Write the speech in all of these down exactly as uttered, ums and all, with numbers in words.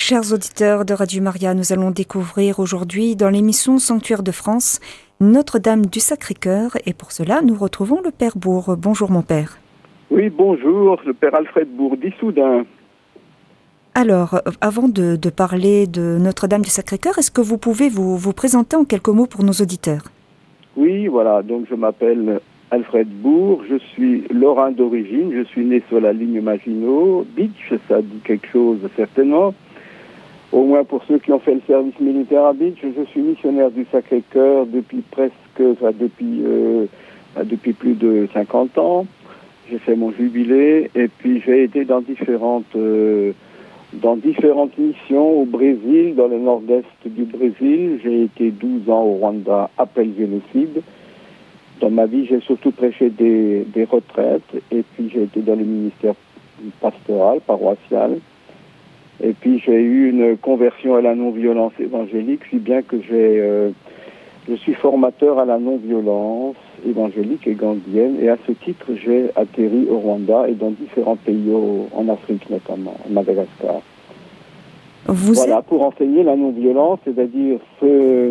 Chers auditeurs de Radio Maria, nous allons découvrir aujourd'hui dans l'émission Sanctuaire de France Notre-Dame du Sacré-Cœur et pour cela nous retrouvons le Père Bourg. Bonjour mon Père. Oui, bonjour, le Père Alfred Bourg d'Issoudun. Alors, avant de, de parler de Notre-Dame du Sacré-Cœur, est-ce que vous pouvez vous, vous présenter en quelques mots pour nos auditeurs? Oui, voilà, donc je m'appelle Alfred Bourg, je suis lorrain d'origine, je suis né sur la ligne Maginot, Bitche, ça dit quelque chose certainement. Au moins pour ceux qui ont fait le service militaire à Bitche, je suis missionnaire du Sacré-Cœur depuis presque, enfin depuis, euh, depuis plus de cinquante ans. J'ai fait mon jubilé et puis j'ai été dans différentes, euh, dans différentes missions au Brésil, dans le nord-est du Brésil. J'ai été douze ans au Rwanda après le génocide. Dans ma vie, j'ai surtout prêché des, des retraites et puis j'ai été dans le ministère pastoral, paroissial. Et puis j'ai eu une conversion à la non-violence évangélique, si bien que j'ai, euh, je suis formateur à la non-violence évangélique et gandhienne. Et à ce titre, j'ai atterri au Rwanda et dans différents pays au, en Afrique notamment, à Madagascar. Vous voilà, êtes... pour enseigner la non-violence, c'est-à-dire se,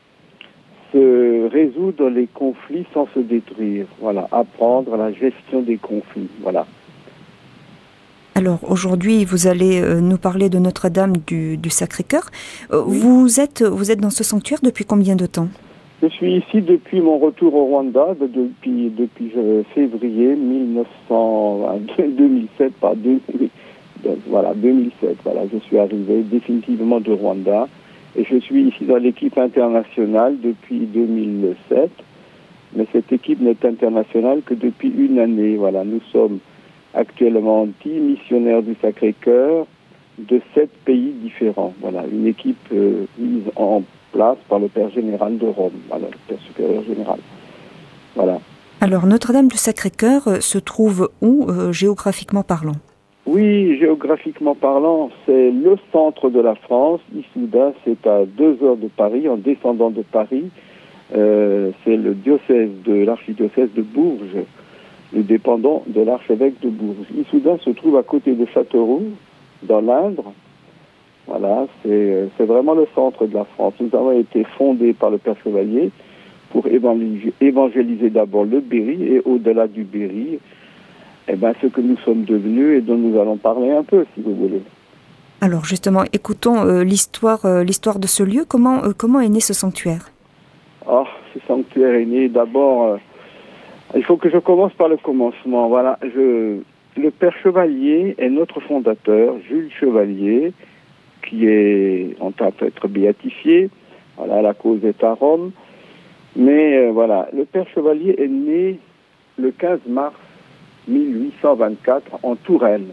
se résoudre les conflits sans se détruire. Voilà, apprendre la gestion des conflits. Voilà. Alors aujourd'hui, vous allez euh, nous parler de Notre-Dame du, du Sacré-Cœur. Euh, Oui. Vous êtes, vous êtes dans ce sanctuaire depuis combien de temps? Je suis ici depuis mon retour au Rwanda, de, depuis, depuis euh, février mille neuf cents, deux mille sept, pas deux, voilà, deux mille sept. Voilà, je suis arrivé définitivement de Rwanda et je suis ici dans l'équipe internationale depuis deux mille sept. Mais cette équipe n'est internationale que depuis une année. Voilà, nous sommes actuellement dix missionnaires du Sacré-Cœur de sept pays différents. Voilà, une équipe euh, mise en place par le Père général de Rome, voilà, le Père supérieur général. Voilà. Alors Notre-Dame du Sacré-Cœur euh, se trouve où, euh, géographiquement parlant? Oui, géographiquement parlant, c'est le centre de la France. Issoudun, c'est à deux heures de Paris, en descendant de Paris. Euh, c'est le diocèse de l'archidiocèse de Bourges. Nous dépendons de l'archevêque de Bourges. Issoudun se trouve à côté de Châteauroux, dans l'Indre. Voilà, c'est, c'est vraiment le centre de la France. Nous avons été fondés par le Père Chevalier pour évangéliser, évangéliser d'abord le Berry et au-delà du Berry, eh ben, ce que nous sommes devenus et dont nous allons parler un peu, si vous voulez. Alors justement, écoutons euh, l'histoire, euh, l'histoire de ce lieu. Comment, euh, comment est né ce sanctuaire? Oh, ce sanctuaire est né d'abord... Euh, il faut que je commence par le commencement. Voilà, je, le Père Chevalier est notre fondateur, Jules Chevalier, qui est en train d'être béatifié. Voilà, la cause est à Rome. Mais euh, voilà, le Père Chevalier est né le quinze mars mille huit cent vingt-quatre en Touraine.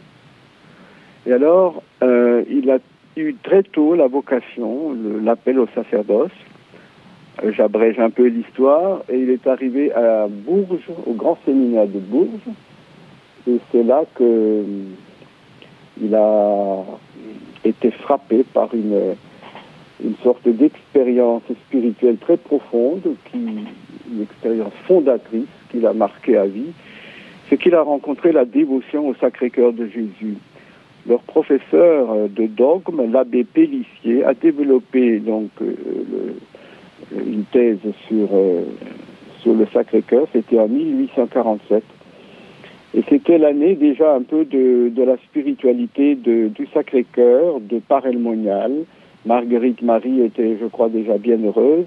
Et alors, euh, il a eu très tôt la vocation, le, l'appel au sacerdoce. Euh, j'abrège un peu l'histoire. Et il est arrivé à Bourges, au grand séminaire de Bourges. Et c'est là que euh, il a été frappé par une, une sorte d'expérience spirituelle très profonde, qui, une expérience fondatrice qui l'a marqué à vie. C'est qu'il a rencontré la dévotion au Sacré-Cœur de Jésus. Leur professeur de dogme, l'abbé Pélissier, a développé donc euh, le, une thèse sur, euh, sur le Sacré-Cœur. C'était en mille huit cent quarante-sept. Et c'était l'année déjà un peu de, de la spiritualité de, du Sacré-Cœur, de Paray-le-Monial. Marguerite Marie était, je crois, déjà bien heureuse.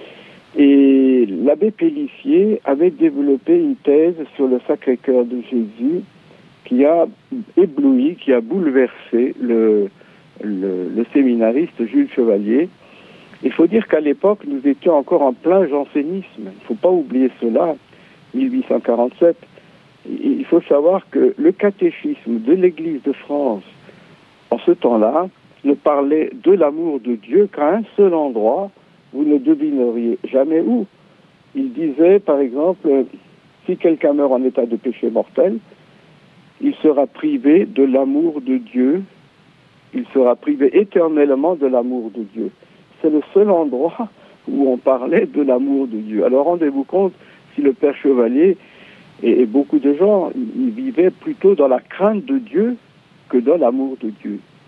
Et l'abbé Pélissier avait développé une thèse sur le Sacré-Cœur de Jésus qui a ébloui, qui a bouleversé le, le, le séminariste Jules Chevalier. Il faut dire qu'à l'époque, nous étions encore en plein jansénisme. Il ne faut pas oublier cela, mille huit cent quarante-sept. Il faut savoir que le catéchisme de l'Église de France, en ce temps-là, ne parlait de l'amour de Dieu qu'à un seul endroit, vous ne devineriez jamais où. Il disait, par exemple, si quelqu'un meurt en état de péché mortel, il sera privé de l'amour de Dieu, il sera privé éternellement de l'amour de Dieu. C'est le seul endroit où on parlait de l'amour de Dieu. Alors rendez-vous compte, si le Père Chevalier et, et beaucoup de gens, ils vivaient plutôt dans la crainte de Dieu que dans l'amour de Dieu.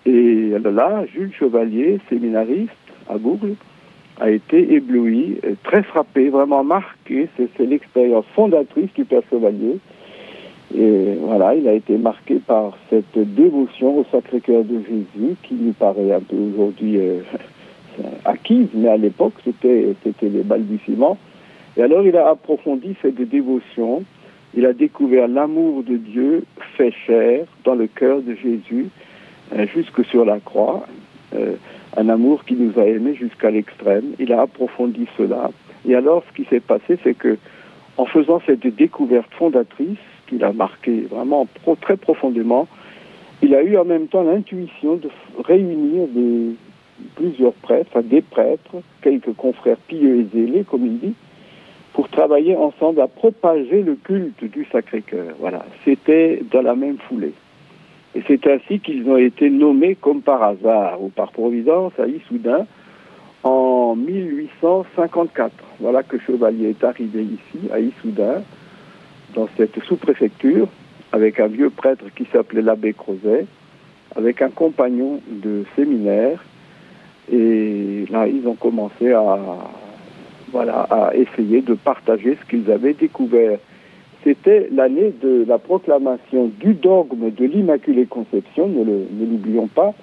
Et là, Jules Chevalier, séminariste à Bourges, a été ébloui, très frappé, vraiment marqué. C'est, c'est l'expérience fondatrice du Père Chevalier. Et voilà, il a été marqué par cette dévotion au Sacré-Cœur de Jésus, qui nous paraît un peu aujourd'hui euh, acquise, mais à l'époque, c'était, c'était les balbutiements. Et alors, il a approfondi cette dévotion. Il a découvert l'amour de Dieu fait chair dans le cœur de Jésus, euh, jusque sur la croix. Euh, un amour qui nous a aimés jusqu'à l'extrême. Il a approfondi cela. Et alors, ce qui s'est passé, c'est que, en faisant cette découverte fondatrice, qu'il a marqué vraiment pro, très profondément, il a eu en même temps l'intuition de réunir des, plusieurs prêtres, enfin des prêtres, quelques confrères pieux et zélés, comme il dit, pour travailler ensemble à propager le culte du Sacré-Cœur. Voilà, c'était dans la même foulée. Et c'est ainsi qu'ils ont été nommés comme par hasard ou par providence à Issoudun en mille huit cent cinquante-quatre. Voilà que Chevalier est arrivé ici, à Issoudun, dans cette sous-préfecture, avec un vieux prêtre qui s'appelait l'abbé Crozet, avec un compagnon de séminaire. Et là, ils ont commencé à, voilà, à essayer de partager ce qu'ils avaient découvert. C'était l'année de la proclamation du dogme de l'Immaculée Conception, ne, le, ne l'oublions pas.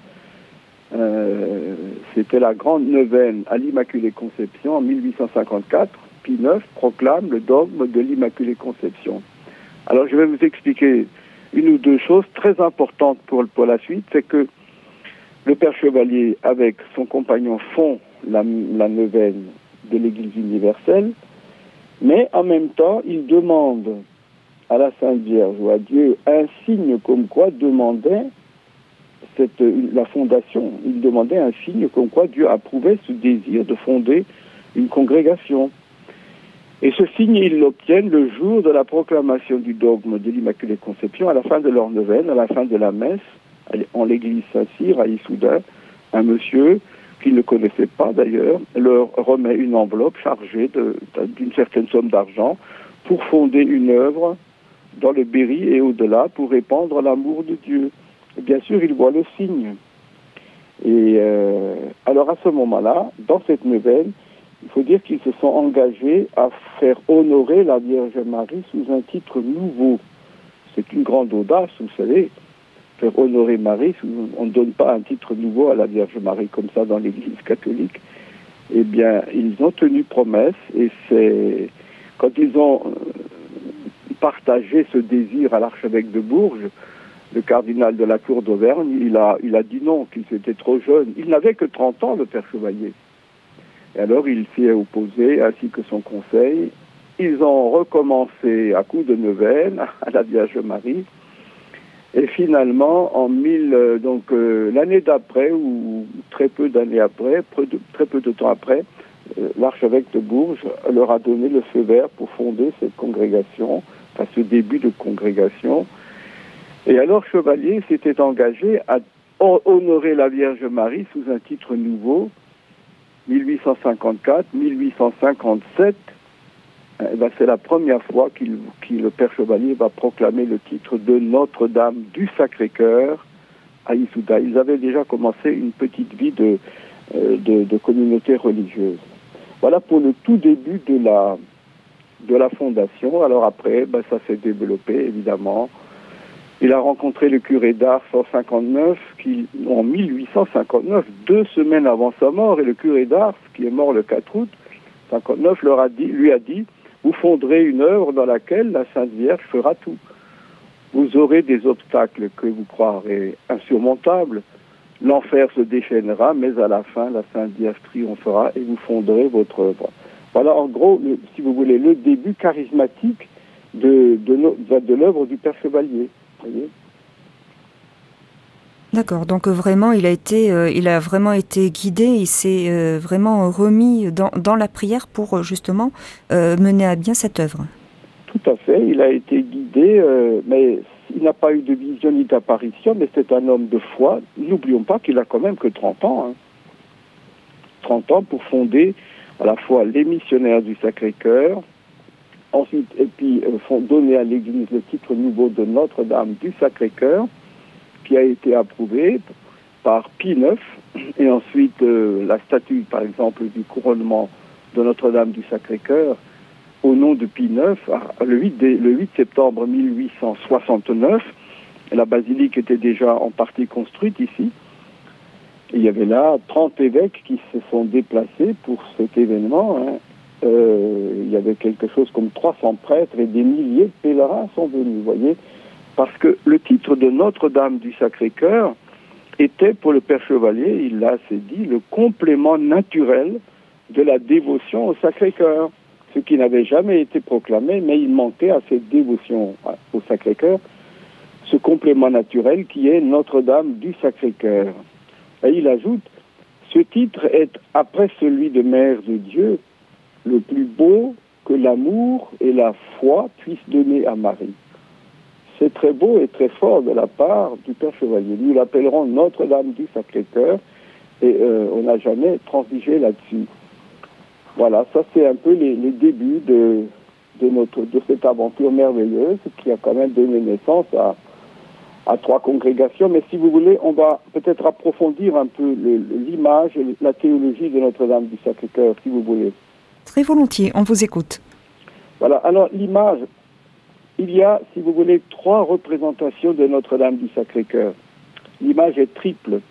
Euh, c'était la grande neuvaine à l'Immaculée Conception en mille huit cent cinquante-quatre. Pie neuf proclame le dogme de l'Immaculée Conception. Alors je vais vous expliquer une ou deux choses très importantes pour, pour la suite. C'est que le Père Chevalier, avec son compagnon, font la, la neuvaine de l'Église universelle, mais en même temps, il demande à la Sainte Vierge ou à Dieu un signe comme quoi demandait cette, la fondation. Il demandait un signe comme quoi Dieu approuvait ce désir de fonder une congrégation. Et ce signe, ils l'obtiennent le jour de la proclamation du dogme de l'Immaculée Conception, à la fin de leur neuvaine, à la fin de la messe, en l'église Saint-Cyr, à Issoudun. Un monsieur, qu'ils ne connaissaient pas d'ailleurs, leur remet une enveloppe chargée de, d'une certaine somme d'argent pour fonder une œuvre dans le Berry et au-delà pour répandre l'amour de Dieu. Et bien sûr, ils voient le signe. Et euh, alors à ce moment-là, dans cette neuvaine, il faut dire qu'ils se sont engagés à faire honorer la Vierge Marie sous un titre nouveau. C'est une grande audace, vous savez, faire honorer Marie. On ne donne pas un titre nouveau à la Vierge Marie comme ça dans l'Église catholique. Eh bien, ils ont tenu promesse et c'est quand ils ont partagé ce désir à l'archevêque de Bourges, le cardinal de la cour d'Auvergne, il a, il a dit non, qu'il était trop jeune. Il n'avait que trente ans, le Père Chevalier. Et alors, il s'y est opposé, ainsi que son conseil. Ils ont recommencé à coup de neuvaine à la Vierge Marie. Et finalement, en mille, donc euh, l'année d'après, ou très peu d'années après, peu de, très peu de temps après, euh, l'archevêque de Bourges leur a donné le feu vert pour fonder cette congrégation, enfin ce début de congrégation. Et alors Chevalier s'était engagé à honorer la Vierge Marie sous un titre nouveau, mille huit cent cinquante-quatre mille huit cent cinquante-sept. Eh ben, c'est la première fois qu'il, qu'il, le Père Chevalier va proclamer le titre de Notre-Dame du Sacré-Cœur à Issoudun. Ils avaient déjà commencé une petite vie de, euh, de, de communauté religieuse. Voilà pour le tout début de la, de la fondation. Alors après, ben, ça s'est développé évidemment. Il a rencontré le curé d'Ars en cinquante-neuf, qui, en mille huit cent cinquante-neuf, deux semaines avant sa mort, et le curé d'Ars, qui est mort le quatre août cinquante-neuf, leur a dit, lui a dit: vous fonderez une œuvre dans laquelle la Sainte Vierge fera tout. Vous aurez des obstacles que vous croirez insurmontables. L'enfer se déchaînera, mais à la fin, la Sainte Vierge triomphera et vous fonderez votre œuvre. Voilà, en gros, le, si vous voulez, le début charismatique de, de, de, de l'œuvre du Père Chevalier. Voyez. D'accord, donc vraiment, il a été, euh, il a vraiment été guidé, il s'est euh, vraiment remis dans, dans la prière pour justement euh, mener à bien cette œuvre. Tout à fait, il a été guidé, euh, mais il n'a pas eu de vision ni d'apparition, mais c'est un homme de foi. N'oublions pas qu'il a quand même que trente ans. Hein. trente ans pour fonder à la fois les missionnaires du Sacré-Cœur, ensuite, et puis euh, donner à l'Église le titre nouveau de Notre-Dame du Sacré-Cœur, qui a été approuvé, par Pie neuf, et ensuite euh, la statue, par exemple, du couronnement de Notre-Dame du Sacré-Cœur, au nom de Pie neuf, le huit, le huit septembre mille huit cent soixante-neuf. La basilique était déjà en partie construite ici. Et il y avait là trente évêques qui se sont déplacés pour cet événement. Hein. Euh, il y avait quelque chose comme trois cents prêtres et des milliers de pèlerins sont venus, vous voyez. Parce que le titre de Notre-Dame du Sacré-Cœur était pour le Père Chevalier, il l'a assez dit, le complément naturel de la dévotion au Sacré-Cœur. Ce qui n'avait jamais été proclamé, mais il manquait à cette dévotion au Sacré-Cœur, ce complément naturel qui est Notre-Dame du Sacré-Cœur. Et il ajoute, ce titre est, après celui de Mère de Dieu, le plus beau que l'amour et la foi puissent donner à Marie. C'est très beau et très fort de la part du Père Chevalier. Nous l'appellerons Notre-Dame du Sacré-Cœur et euh, on n'a jamais transigé là-dessus. Voilà, ça c'est un peu les, les débuts de, de, notre, de cette aventure merveilleuse qui a quand même donné naissance à, à trois congrégations. Mais si vous voulez, on va peut-être approfondir un peu le, l'image et la théologie de Notre-Dame du Sacré-Cœur, si vous voulez. Très volontiers, on vous écoute. Voilà, alors l'image, il y a, si vous voulez, trois représentations de Notre-Dame du Sacré-Cœur. L'image est triple.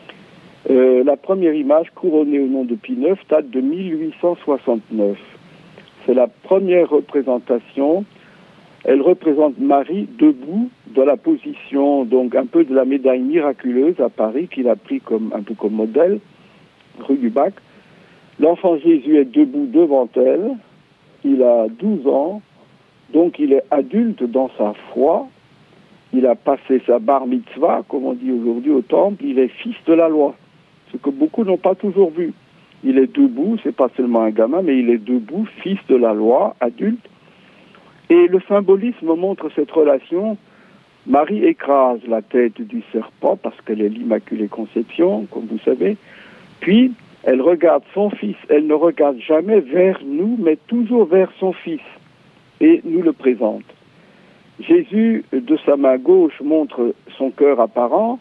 Euh, la première image, couronnée au nom de Pie neuf, date de mille huit cent soixante-neuf. C'est la première représentation. Elle représente Marie debout dans la position, donc un peu de la médaille miraculeuse à Paris, qu'il a pris comme, un peu comme modèle, rue du Bac. L'enfant Jésus est debout devant elle. Il a douze ans, donc il est adulte dans sa foi. Il a passé sa bar mitzvah, comme on dit aujourd'hui au temple. Il est fils de la loi. Ce que beaucoup n'ont pas toujours vu. Il est debout, c'est pas seulement un gamin, mais il est debout, fils de la loi, adulte. Et le symbolisme montre cette relation. Marie écrase la tête du serpent parce qu'elle est l'Immaculée Conception, comme vous savez. Puis, elle regarde son fils. Elle ne regarde jamais vers nous, mais toujours vers son fils. Et nous le présente. Jésus, de sa main gauche, montre son cœur apparent.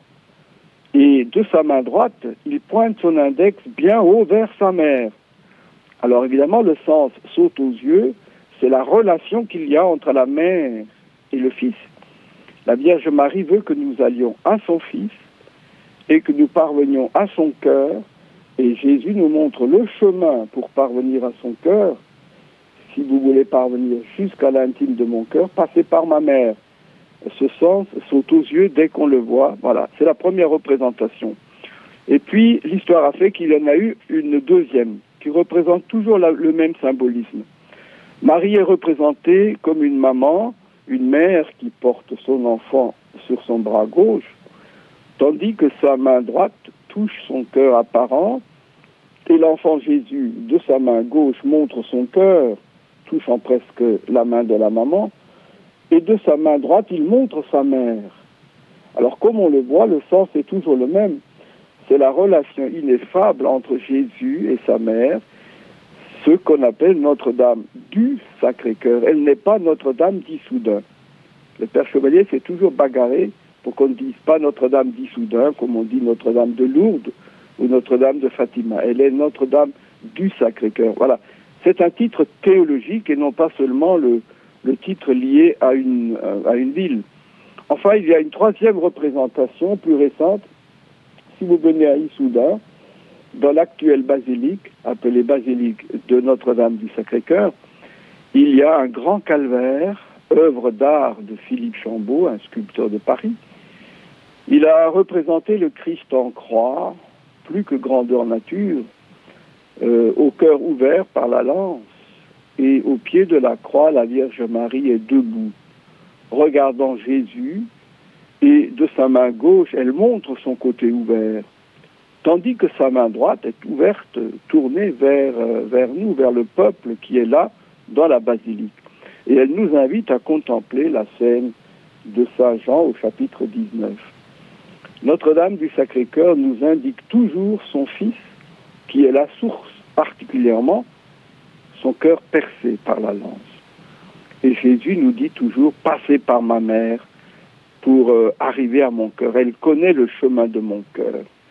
Et de sa main droite, il pointe son index bien haut vers sa mère. Alors évidemment, le sens saute aux yeux, c'est la relation qu'il y a entre la mère et le fils. La Vierge Marie veut que nous allions à son fils et que nous parvenions à son cœur. Et Jésus nous montre le chemin pour parvenir à son cœur. Si vous voulez parvenir jusqu'à l'intime de mon cœur, passez par ma mère. Ce sens saute aux yeux dès qu'on le voit. Voilà, c'est la première représentation. Et puis, l'histoire a fait qu'il y en a eu une deuxième, qui représente toujours la, le même symbolisme. Marie est représentée comme une maman, une mère qui porte son enfant sur son bras gauche, tandis que sa main droite touche son cœur apparent, et l'enfant Jésus, de sa main gauche, montre son cœur, touchant presque la main de la maman, et de sa main droite, il montre sa mère. Alors, comme on le voit, le sens est toujours le même. C'est la relation ineffable entre Jésus et sa mère, ce qu'on appelle Notre-Dame du Sacré-Cœur. Elle n'est pas Notre-Dame d'Issoudun. Le Père Chevalier s'est toujours bagarré pour qu'on ne dise pas Notre-Dame d'Issoudun, comme on dit Notre-Dame de Lourdes ou Notre-Dame de Fatima. Elle est Notre-Dame du Sacré-Cœur. Voilà. C'est un titre théologique et non pas seulement le le titre lié à une, à une ville. Enfin, il y a une troisième représentation plus récente. Si vous venez à Issoudun, dans l'actuelle basilique, appelée basilique de Notre-Dame du Sacré-Cœur, il y a un grand calvaire, œuvre d'art de Philippe Chambaud, un sculpteur de Paris. Il a représenté le Christ en croix, plus que grandeur nature, euh, au cœur ouvert par la lance. Et au pied de la croix, la Vierge Marie est debout, regardant Jésus, et de sa main gauche, elle montre son côté ouvert, tandis que sa main droite est ouverte, tournée vers, euh, vers nous, vers le peuple qui est là, dans la basilique. Et elle nous invite à contempler la scène de Saint Jean au chapitre dix-neuf. Notre-Dame du Sacré-Cœur nous indique toujours son Fils, qui est la source particulièrement, son cœur percé par la lance. Et Jésus nous dit toujours, passez par ma mère pour euh, arriver à mon cœur. Elle connaît le chemin de mon cœur.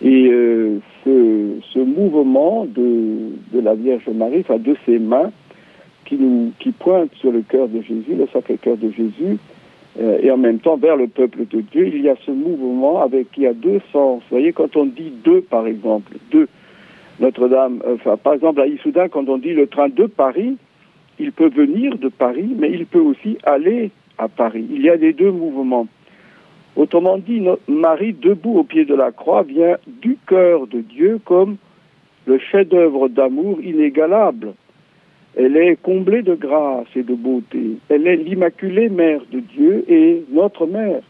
Et euh, ce, ce mouvement de, de la Vierge Marie, enfin de ses mains, qui, nous, qui pointent sur le cœur de Jésus, le Sacré-Cœur de Jésus, euh, et en même temps vers le peuple de Dieu, il y a ce mouvement avec qui a deux sens. Vous voyez, quand on dit deux, par exemple, deux, Notre-Dame, enfin, par exemple, à Issoudun, quand on dit le train de Paris, il peut venir de Paris, mais il peut aussi aller à Paris. Il y a les deux mouvements. Autrement dit, Marie, debout au pied de la croix, vient du cœur de Dieu comme le chef-d'œuvre d'amour inégalable. Elle est comblée de grâce et de beauté. Elle est l'Immaculée Mère de Dieu et notre Mère.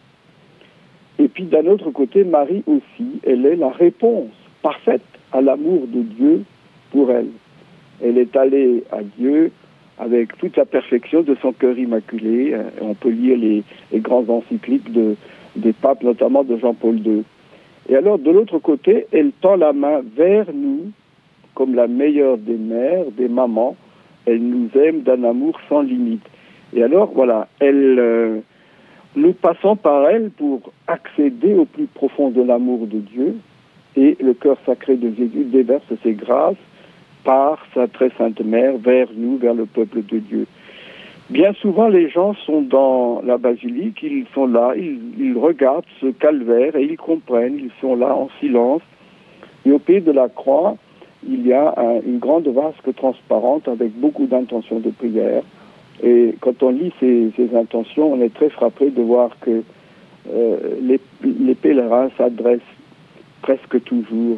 Et puis d'un autre côté, Marie aussi, elle est la réponse parfaite à l'amour de Dieu pour elle. Elle est allée à Dieu avec toute la perfection de son cœur immaculé. On peut lire les, les grandes encycliques de, des papes, notamment de Jean-Paul deux. Et alors, de l'autre côté, elle tend la main vers nous, comme la meilleure des mères, des mamans. Elle nous aime d'un amour sans limite. Et alors, voilà, elle, euh, nous passons par elle pour accéder au plus profond de l'amour de Dieu. Et le cœur sacré de Jésus déverse ses grâces par sa très sainte mère vers nous, vers le peuple de Dieu. Bien souvent, les gens sont dans la basilique, ils sont là, ils, ils regardent ce calvaire et ils comprennent, ils sont là en silence. Et au pied de la croix, il y a un, une grande vasque transparente avec beaucoup d'intentions de prière. Et quand on lit ces, ces intentions, on est très frappé de voir que euh, les, les pèlerins s'adressent presque toujours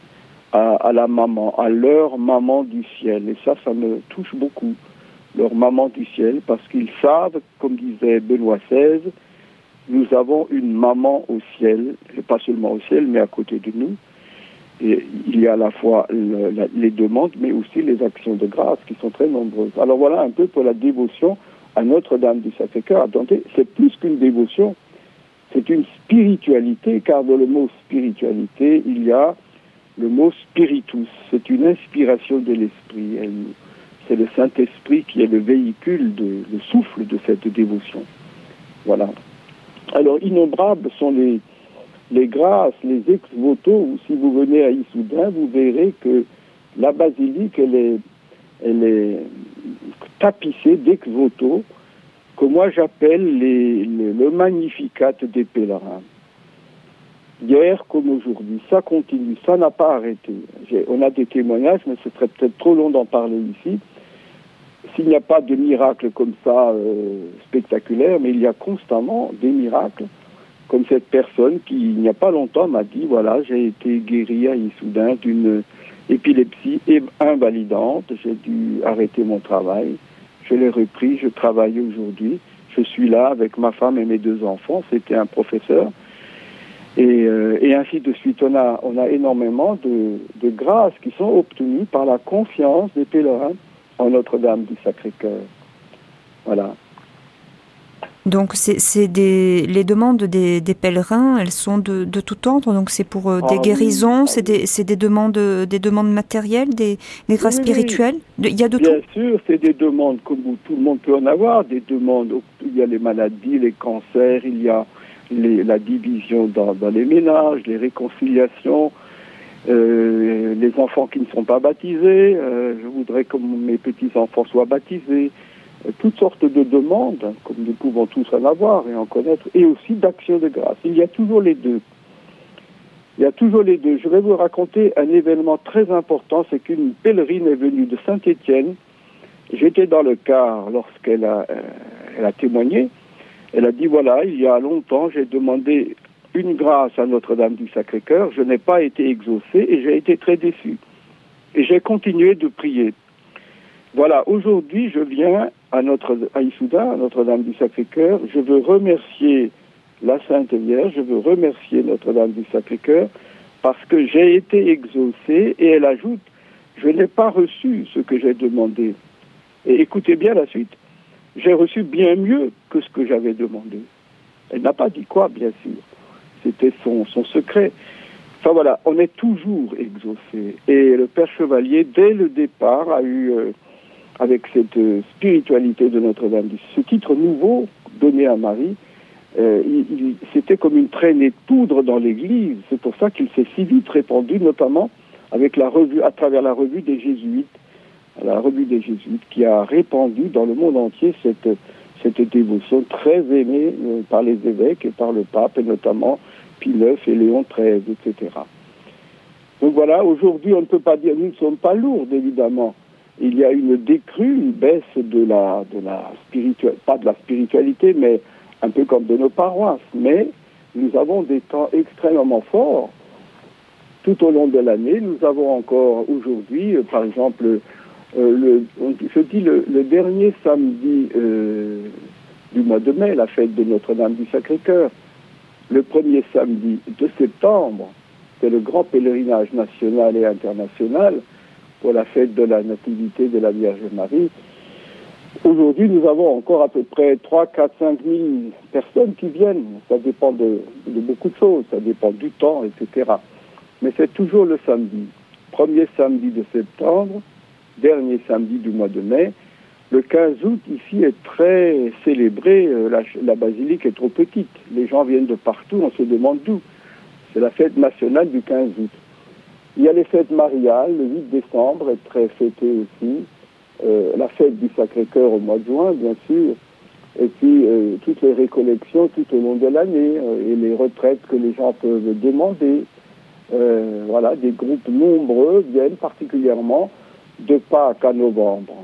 à, à la maman, à leur maman du ciel. Et ça, ça me touche beaucoup, leur maman du ciel, parce qu'ils savent, comme disait Benoît seize, nous avons une maman au ciel, et pas seulement au ciel, mais à côté de nous. Et il y a à la fois le, la, les demandes, mais aussi les actions de grâce qui sont très nombreuses. Alors voilà un peu pour la dévotion à Notre-Dame du Sacré-Cœur. Attendez, c'est plus qu'une dévotion, c'est une spiritualité, car dans le mot spiritualité, il y a le mot spiritus. C'est une inspiration de l'esprit. Elle, c'est le Saint-Esprit qui est le véhicule, de, le souffle de cette dévotion. Voilà. Alors, innombrables sont les, les grâces, les ex-voto. Si vous venez à Issoudun, vous verrez que la basilique, elle est, elle est tapissée d'ex-voto, que moi j'appelle les, les, le Magnificat des pèlerins. Hier comme aujourd'hui, ça continue, ça n'a pas arrêté. J'ai, on a des témoignages, mais ce serait peut-être trop long d'en parler ici. S'il n'y a pas de miracles comme ça euh, spectaculaires, mais il y a constamment des miracles, comme cette personne qui, il n'y a pas longtemps, m'a dit, voilà, j'ai été guéri à Issoudun d'une épilepsie invalidante, j'ai dû arrêter mon travail, je l'ai repris, je travaille aujourd'hui, je suis là avec ma femme et mes deux enfants, c'était un professeur, et, euh, et ainsi de suite. On a, on a énormément de, de grâces qui sont obtenues par la confiance des pèlerins en Notre-Dame du Sacré-Cœur. Voilà. Donc, c'est, c'est des, les demandes des, des pèlerins, elles sont de, de tout ordre. Donc, c'est pour euh, des ah, guérisons, oui, c'est, ah, des, oui. c'est des demandes, des demandes matérielles, des, des grâces oui, spirituelles. Il y a de Bien tout. Bien sûr, c'est des demandes comme tout le monde peut en avoir. Des demandes. Il y a les maladies, les cancers, il y a les, la division dans, dans les ménages, les réconciliations. Euh, les enfants qui ne sont pas baptisés, euh, je voudrais que mes petits-enfants soient baptisés, euh, toutes sortes de demandes, comme nous pouvons tous en avoir et en connaître, et aussi d'actions de grâce. Il y a toujours les deux. Il y a toujours les deux. Je vais vous raconter un événement très important, c'est qu'une pèlerine est venue de Saint-Étienne. J'étais dans le car lorsqu'elle a, euh, elle a témoigné. Elle a dit, voilà, il y a longtemps, j'ai demandé une grâce à Notre-Dame du Sacré-Cœur, je n'ai pas été exaucé et j'ai été très déçu. Et j'ai continué de prier. Voilà, aujourd'hui, je viens à, notre, à Issoudun, à Notre-Dame du Sacré-Cœur. Je veux remercier la Sainte Vierge, je veux remercier Notre-Dame du Sacré-Cœur parce que j'ai été exaucé. Et elle ajoute, je n'ai pas reçu ce que j'ai demandé. Et écoutez bien la suite. J'ai reçu bien mieux que ce que j'avais demandé. Elle n'a pas dit quoi, bien sûr. C'était son, son secret. Enfin voilà, on est toujours exaucé. Et le Père Chevalier, dès le départ, a eu, euh, avec cette euh, spiritualité de Notre-Dame, ce titre nouveau donné à Marie, euh, il, il, c'était comme une traînée de poudre dans l'Église. C'est pour ça qu'il s'est si vite répandu, notamment avec la revue, à travers la revue des Jésuites, la revue des Jésuites, qui a répandu dans le monde entier cette, cette dévotion très aimée euh, par les évêques et par le pape, et notamment Pie neuf et Léon treize, et cetera. Donc voilà, aujourd'hui, on ne peut pas dire, nous ne sommes pas lourdes, évidemment. Il y a une décrue, une baisse de la, de la spiritualité, pas de la spiritualité, mais un peu comme de nos paroisses. Mais nous avons des temps extrêmement forts tout au long de l'année. Nous avons encore aujourd'hui, euh, par exemple, euh, le, je dis le, le dernier samedi euh, du mois de mai, la fête de Notre-Dame du Sacré-Cœur. Le premier samedi de septembre, c'est le grand pèlerinage national et international pour la fête de la Nativité de la Vierge Marie. Aujourd'hui, nous avons encore à peu près trois, quatre, cinq mille personnes qui viennent. Ça dépend de, de beaucoup de choses, ça dépend du temps, et cetera. Mais c'est toujours le samedi. Premier samedi de septembre, dernier samedi du mois de mai. Le quinze août, ici, est très célébré. La, la basilique est trop petite. Les gens viennent de partout, on se demande d'où. C'est la fête nationale du quinze août. Il y a les fêtes mariales, le huit décembre est très fêté aussi. Euh, la fête du Sacré-Cœur au mois de juin, bien sûr. Et puis, euh, toutes les récollections tout au long de l'année euh, et les retraites que les gens peuvent demander. Euh, voilà, des groupes nombreux viennent particulièrement de Pâques à novembre.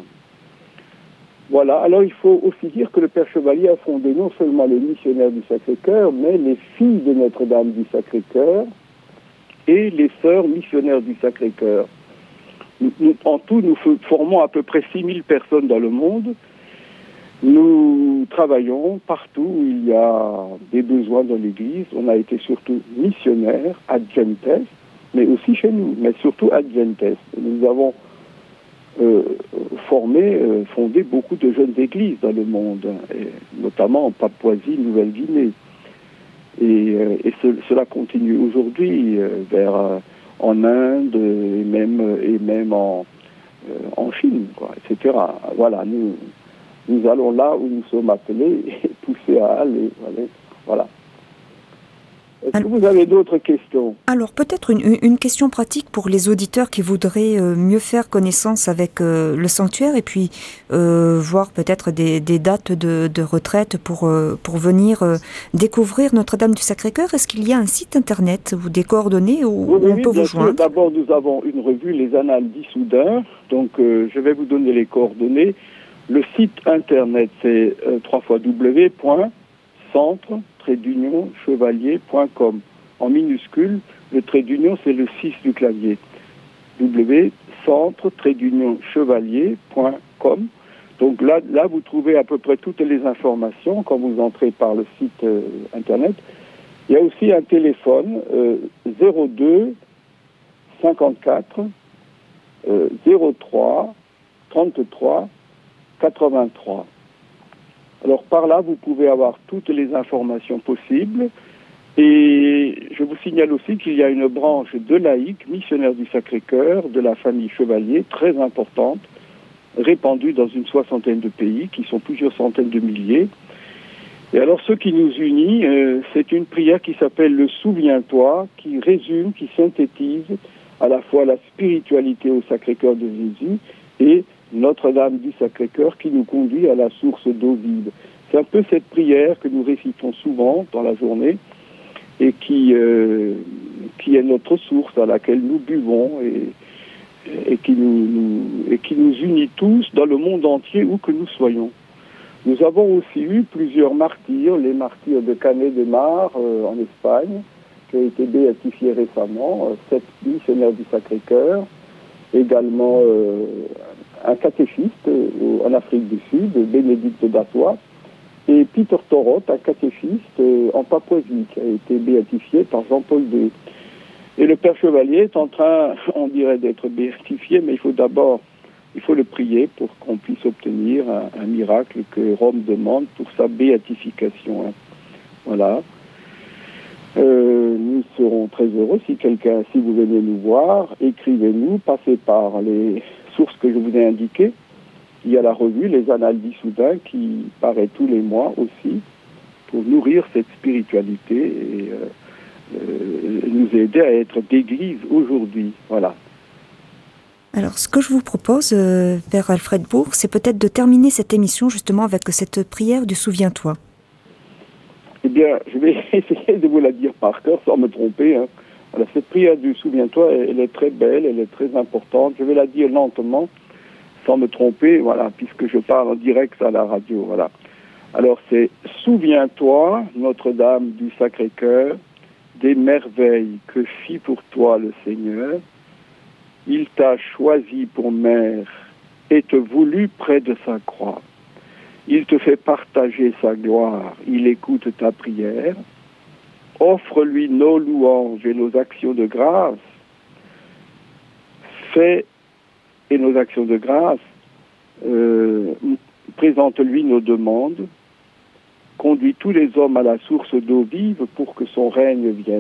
Voilà, alors il faut aussi dire que le Père Chevalier a fondé non seulement les missionnaires du Sacré-Cœur, mais les filles de Notre-Dame du Sacré-Cœur et les sœurs missionnaires du Sacré-Cœur. Nous, nous, en tout, nous formons à peu près six mille personnes dans le monde. Nous travaillons partout où il y a des besoins dans l'Église. On a été surtout missionnaires, adventes, mais aussi chez nous, mais surtout adventes. Nous avons euh, formé, euh, fondé beaucoup de jeunes églises dans le monde, et notamment en Papouasie, Nouvelle-Guinée. Et, euh, et ce, cela continue aujourd'hui euh, vers euh, en Inde et même et même en euh, en Chine, quoi, et cetera. Voilà, nous nous allons là où nous sommes appelés et poussés à aller. Voilà. Est-ce alors, que vous avez d'autres questions? Alors peut-être une, une question pratique pour les auditeurs qui voudraient euh, mieux faire connaissance avec euh, le sanctuaire et puis euh, voir peut-être des, des dates de, de retraite pour, euh, pour venir euh, découvrir Notre-Dame du Sacré-Cœur. Est-ce qu'il y a un site internet ou des coordonnées où, oui, oui, où on peut vous joindre? D'abord, nous avons une revue, Les Annales d'Issoudun. Donc euh, je vais vous donner les coordonnées. Le site internet, c'est euh, w w w point centre trait d'union chevalier point com. En minuscule, le trait d'union, c'est le six du clavier. w centre trait d'union chevalier point com. Donc là, là, vous trouvez à peu près toutes les informations quand vous entrez par le site euh, internet. Il y a aussi un téléphone euh, zéro deux cinquante-quatre euh, zéro trois trente-trois quatre-vingt-trois. Alors par là, vous pouvez avoir toutes les informations possibles. Et je vous signale aussi qu'il y a une branche de laïcs, missionnaires du Sacré-Cœur, de la famille Chevalier, très importante, répandue dans une soixantaine de pays, qui sont plusieurs centaines de milliers. Et alors ce qui nous unit, euh, c'est une prière qui s'appelle le Souviens-toi, qui résume, qui synthétise à la fois la spiritualité au Sacré-Cœur de Jésus et Notre-Dame du Sacré-Cœur qui nous conduit à la source d'eau vive. C'est un peu cette prière que nous récitons souvent dans la journée et qui, euh, qui est notre source à laquelle nous buvons et, et, qui nous, nous, et qui nous unit tous dans le monde entier où que nous soyons. Nous avons aussi eu plusieurs martyrs, les martyrs de Canet de Mar euh, en Espagne, qui ont été béatifiés récemment, euh, sept missionnaires du Sacré-Cœur, également euh, un catéchiste euh, en Afrique du Sud, Bénédicte d'Assois, et Peter Torot, un catéchiste euh, en Papouasie, qui a été béatifié par Jean-Paul deux. Et le Père Chevalier est en train, on dirait, d'être béatifié, mais il faut d'abord, il faut le prier pour qu'on puisse obtenir un, un miracle que Rome demande pour sa béatification. Hein. Voilà. Euh, nous serons très heureux si quelqu'un, si vous venez nous voir, écrivez-nous, passez par les sources que je vous ai indiquées. Il y a la revue Les Annales d'Issoudun qui paraît tous les mois aussi. pour nourrir cette spiritualité et euh, euh, nous aider à être d'église aujourd'hui. Voilà. Alors, ce que je vous propose, euh, Père Alfred Bourg, c'est peut-être de terminer cette émission justement avec cette prière du Souviens-toi. Eh bien, je vais essayer de vous la dire par cœur sans me tromper. Hein. Voilà, cette prière du Souviens-toi, elle, elle est très belle, elle est très importante. Je vais la dire lentement, sans me tromper, voilà, puisque je parle en direct à la radio. Voilà. Alors, c'est « Souviens-toi, Notre-Dame du Sacré-Cœur, des merveilles que fit pour toi le Seigneur. Il t'a choisi pour mère et te voulut près de sa croix. Il te fait partager sa gloire, il écoute ta prière. Offre-lui nos louanges et nos actions de grâce. Fais et nos actions de grâce. Euh, présente-lui nos demandes. Conduis tous les hommes à la source d'eau vive pour que son règne vienne. »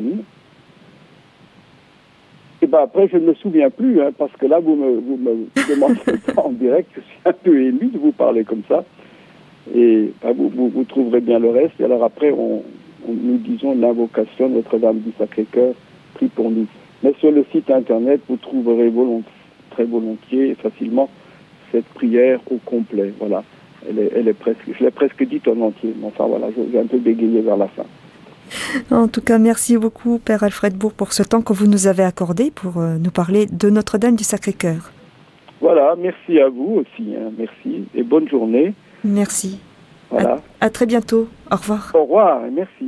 Et bien après, je ne me souviens plus, hein, parce que là, vous me, vous me demandez ça en direct, je suis un peu ému de vous parler comme ça. Et ben, vous, vous, vous trouverez bien le reste. Et alors après, on, on, nous disons l'invocation Notre-Dame du Sacré-Cœur, prie pour nous. Mais sur le site internet, vous trouverez volont, très volontiers et facilement cette prière au complet. Voilà. Elle est, elle est presque, je l'ai presque dite en entier. Mais enfin voilà, j'ai un peu bégayé vers la fin. En tout cas, merci beaucoup, Père Alfred Bourg, pour ce temps que vous nous avez accordé pour euh, nous parler de Notre-Dame du Sacré-Cœur. Voilà, merci à vous aussi. Hein, merci et bonne journée. Merci. Voilà. À, à très bientôt. Au revoir. Au revoir et merci.